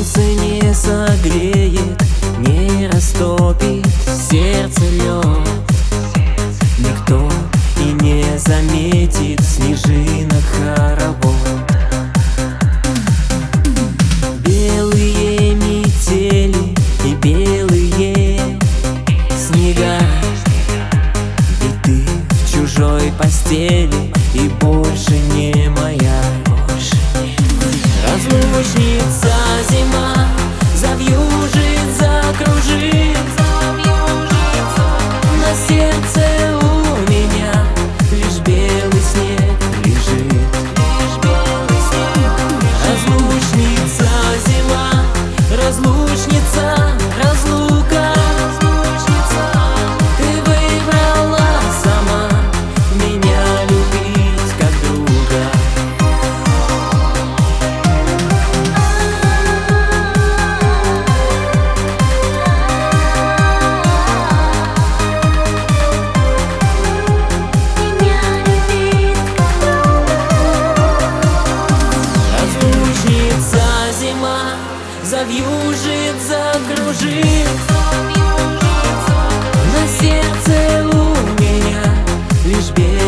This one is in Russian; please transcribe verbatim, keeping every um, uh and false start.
Солнце не согреет, не растопит сердце лед. Никто и не заметит снежинок хоровод. Белые метели и белые снега, ведь ты в чужой постели и больше не моя. Разлучница зима завьюжит, закружит, на сердце у меня лишь белый снег лежит. Разлучница зима, разлучница, разлука. Ты выбрала сама меня любить как друга. Завьюжит, закружит, на сердце у меня лишь белый